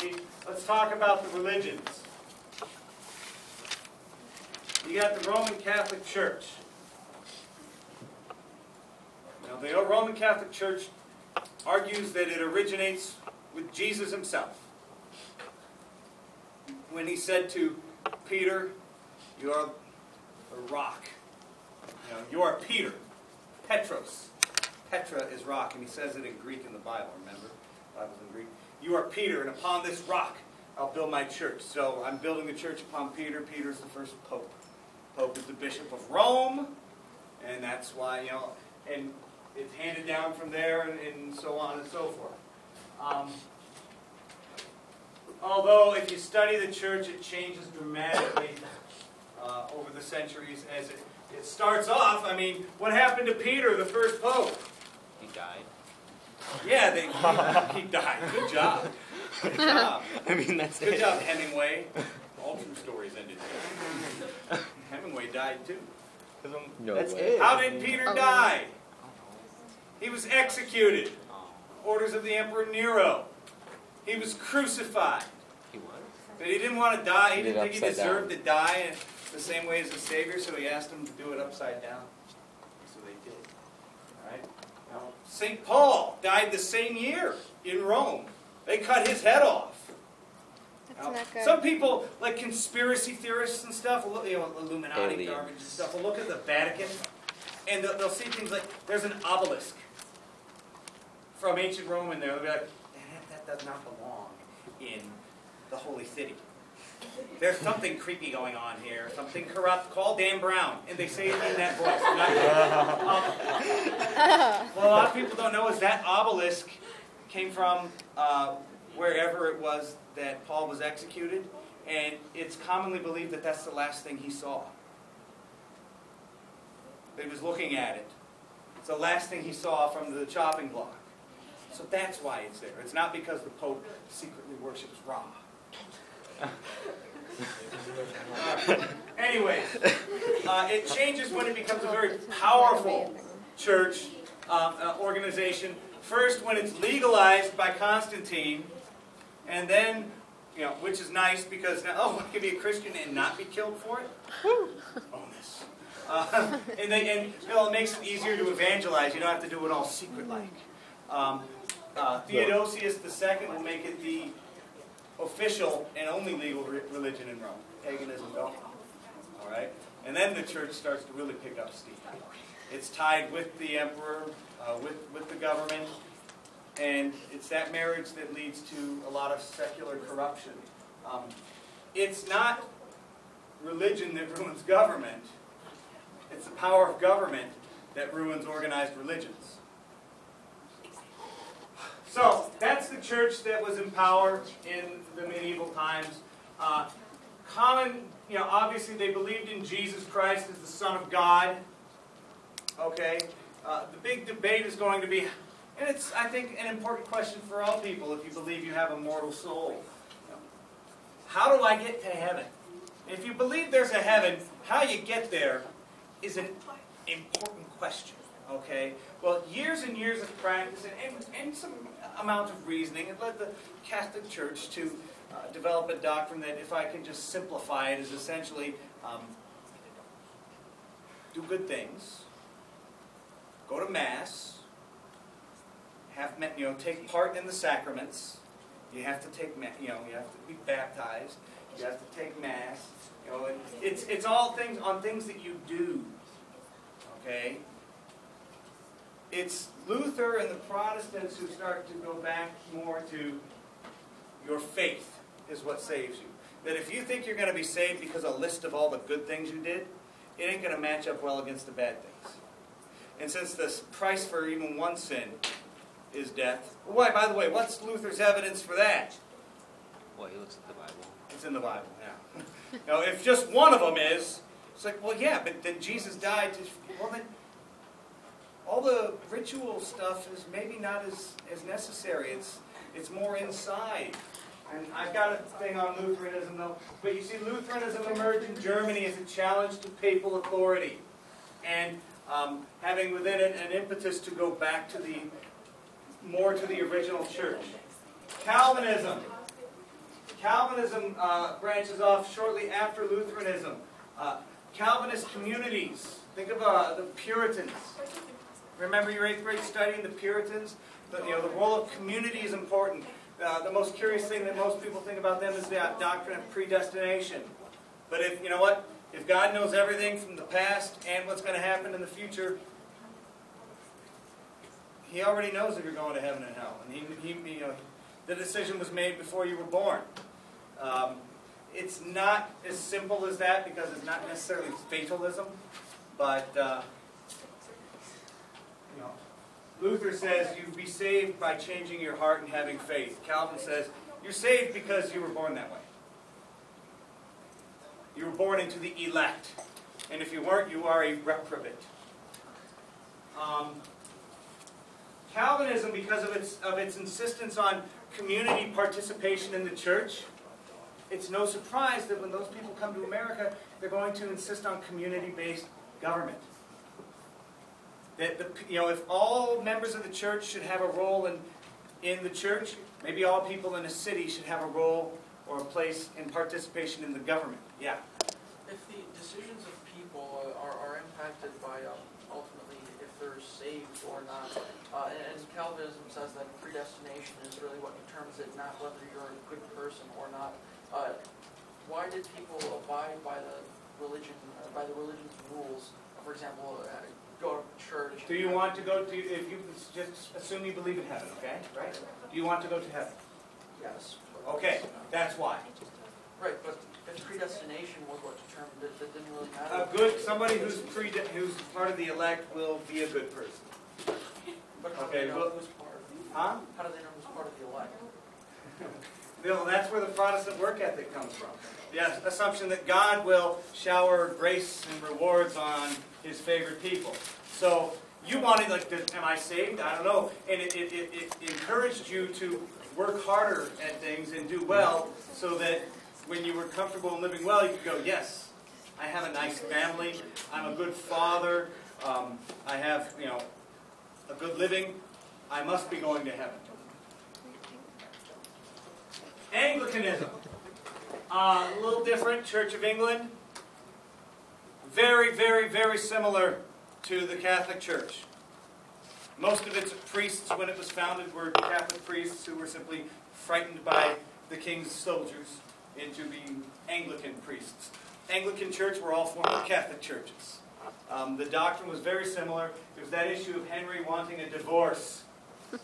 theology, let's talk about the religions. You got the Roman Catholic Church. Now, the Roman Catholic Church argues that it originates with Jesus himself. When he said to Peter, "You are a rock." You are Peter. Petros. Petra is rock, and he says it in Greek in the Bible, remember? The Bible's in Greek. "You are Peter, and upon this rock I'll build my church." So I'm building the church upon Peter. Peter's the first pope. Pope is the Bishop of Rome, and that's why, and it's handed down from there, and so on and so forth. Although, if you study the church, it changes dramatically over the centuries as it starts off. I mean, what happened to Peter, the first pope? He died. Yeah, he died. Good job. Good job. I mean, that's Good job, Hemingway. All true stories ended there. Hemingway died too. No that's way. How did Peter die? He was executed. Orders of the Emperor Nero. He was crucified. He was? But he didn't want to die. He didn't think he deserved to die the same way as the Savior, so he asked them to do it upside down. So they did. All right? Now, St. Paul died the same year in Rome. They cut his head off. Now, some people, like conspiracy theorists and stuff, Illuminati garbage and stuff, will look at the Vatican, and they'll see things like, there's an obelisk from ancient Rome in there. They'll be like, that does not belong in the Holy City. There's something creepy going on here, something corrupt. Call Dan Brown. And they say it in that voice. Well, a lot of people don't know is that obelisk came from wherever it was that Paul was executed, and it's commonly believed that that's the last thing he saw. He was looking at it. It's the last thing he saw from the chopping block. So that's why it's there. It's not because the Pope secretly worships Ra. Anyways, it changes when it becomes a very powerful church organization. First, when it's legalized by Constantine, and then, which is nice because now, I can be a Christian and not be killed for it. Bonus. And it makes it easier to evangelize. You don't have to do it all secret-like. Theodosius II will make it the official and only legal religion in Rome. Paganism gone. All right? And then the church starts to really pick up steam. It's tied with the emperor, with the government, and it's that marriage that leads to a lot of secular corruption. It's not religion that ruins government. It's the power of government that ruins organized religions. So, that's the church that was in power in the medieval times. Obviously they believed in Jesus Christ as the Son of God. Okay? The big debate is going to be, and it's, I think, an important question for all people if you believe you have a mortal soul. How do I get to heaven? If you believe there's a heaven, how you get there is an important question. Okay? Well, years and years of practice and some amount of reasoning, it led the Catholic Church to develop a doctrine that, if I can just simplify it, is essentially do good things, go to Mass, take part in the sacraments. You have to take, you have to be baptized. You have to take Mass. It's all things on things that you do. Okay. It's Luther and the Protestants who start to go back more to your faith is what saves you. That if you think you're going to be saved because of a list of all the good things you did, it ain't going to match up well against the bad things. And since the price for even one sin is death, by the way, what's Luther's evidence for that? Well, he looks at the Bible. It's in the Bible, yeah. If just one of them is, it's like, well, yeah, but then Jesus died. Then all the ritual stuff is maybe not as necessary. It's more inside. And I've got a thing on Lutheranism, though. But you see, Lutheranism emerged in Germany as a challenge to papal authority. And having within it an impetus to go back to more to the original church. Calvinism Calvinism branches off shortly after Lutheranism. Calvinist communities. Think of the Puritans. Remember your 8th grade study in the Puritans? The role of community is important. The most curious thing that most people think about them is the doctrine of predestination. But if, you know what? If God knows everything from the past and what's going to happen in the future, He already knows if you're going to heaven and hell. And the decision was made before you were born. It's not as simple as that because it's not necessarily fatalism, but Luther says you be saved by changing your heart and having faith. Calvin says you're saved because you were born that way. You were born into the elect, and if you weren't, you are a reprobate. Calvinism, because of its insistence on community participation in the church, it's no surprise that when those people come to America, they're going to insist on community-based government. That if all members of the church should have a role in the church, maybe all people in a city should have a role or a place in participation in the government. Yeah. If the decisions of people are impacted by ultimately if they're saved or not, and Calvinism says that predestination is really what determines it, not whether you're a good person or not. Why did people abide by the religion's rules? For example, go to church. Do you want to go to? If you just assume you believe in heaven, okay, right? Do you want to go to heaven? Yes. Okay, that's why. Right, but if predestination was what determined it, that didn't really matter. Somebody who's part of the elect will be a good person. But how do they know who's part of the Huh? How do they know who's part of the elect? Bill, that's where the Protestant work ethic comes from. The assumption that God will shower grace and rewards on His favorite people. So you wanted, am I saved? I don't know. And it encouraged you to work harder at things and do well so that when you were comfortable and living well, you could go, yes, I have a nice family. I'm a good father. I have, a good living. I must be going to heaven. Anglicanism. A little different. Church of England. Very, very, very similar to the Catholic Church. Most of its priests, when it was founded, were Catholic priests who were simply frightened by the king's soldiers into being Anglican priests. Anglican Church were all former Catholic churches. The doctrine was very similar. There was that issue of Henry wanting a divorce